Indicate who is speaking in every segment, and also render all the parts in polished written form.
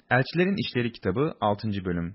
Speaker 1: Elçilerin İşleri kitabı 6. bölüm.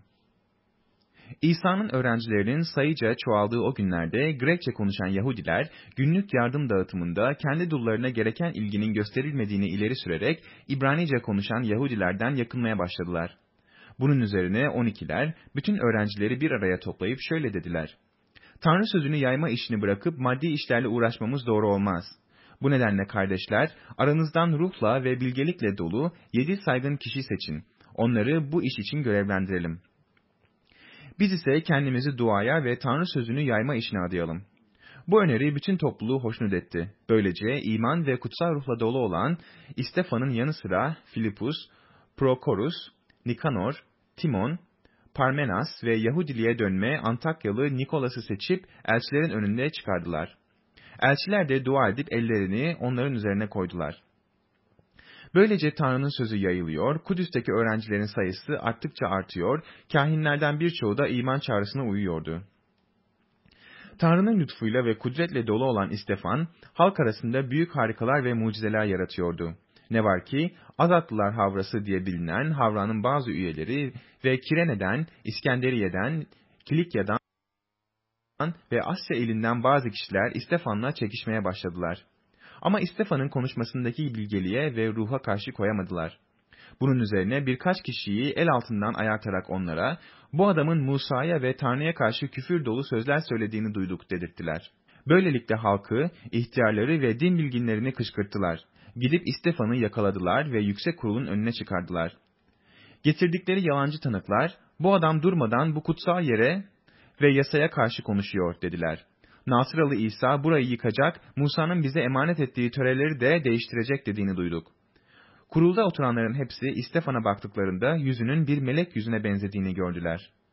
Speaker 1: İsa'nın öğrencilerinin sayıca çoğaldığı o günlerde Grekçe konuşan Yahudiler günlük yardım dağıtımında kendi dullarına gereken ilginin gösterilmediğini ileri sürerek İbranice konuşan Yahudilerden yakınmaya başladılar. Bunun üzerine 12'ler bütün öğrencileri bir araya toplayıp şöyle dediler: Tanrı sözünü yayma işini bırakıp maddi işlerle uğraşmamız doğru olmaz. Bu nedenle kardeşler, aranızdan ruhla ve bilgelikle dolu 7 saygın kişi seçin. Onları bu iş için görevlendirelim. Biz ise kendimizi duaya ve Tanrı sözünü yayma işine adayalım. Bu öneri bütün topluluğu hoşnut etti. Böylece iman ve kutsal ruhla dolu olan İstefan'ın yanı sıra Filipus, Prokorus, Nikanor, Timon, Parmenas ve Yahudiliğe dönme Antakyalı Nikolas'ı seçip elçilerin önünde çıkardılar. Elçiler de dua edip ellerini onların üzerine koydular. Böylece Tanrı'nın sözü yayılıyor, Kudüs'teki öğrencilerin sayısı arttıkça artıyor, kâhinlerden birçoğu da iman çağrısına uyuyordu. Tanrı'nın lütfuyla ve kudretle dolu olan İstefan, halk arasında büyük harikalar ve mucizeler yaratıyordu. Ne var ki, Azatlılar Havrası diye bilinen Havra'nın bazı üyeleri ve Kirene'den, İskenderiye'den, Kilikya'dan ve Asya ilinden bazı kişiler İstefan'la çekişmeye başladılar. Ama İstefan'ın konuşmasındaki bilgeliğe ve ruha karşı koyamadılar. Bunun üzerine birkaç kişiyi el altından ayartarak onlara, bu adamın Musa'ya ve Tanrı'ya karşı küfür dolu sözler söylediğini duyduk dedirttiler. Böylelikle halkı, ihtiyarları ve din bilginlerini kışkırttılar. Gidip İstefan'ı yakaladılar ve yüksek kurulun önüne çıkardılar. Getirdikleri yalancı tanıklar, bu adam durmadan bu kutsal yere ve yasaya karşı konuşuyor dediler. Nasıralı İsa burayı yıkacak, Musa'nın bize emanet ettiği töreleri de değiştirecek dediğini duyduk. Kurulda oturanların hepsi İstefan'a baktıklarında yüzünün bir melek yüzüne benzediğini gördüler.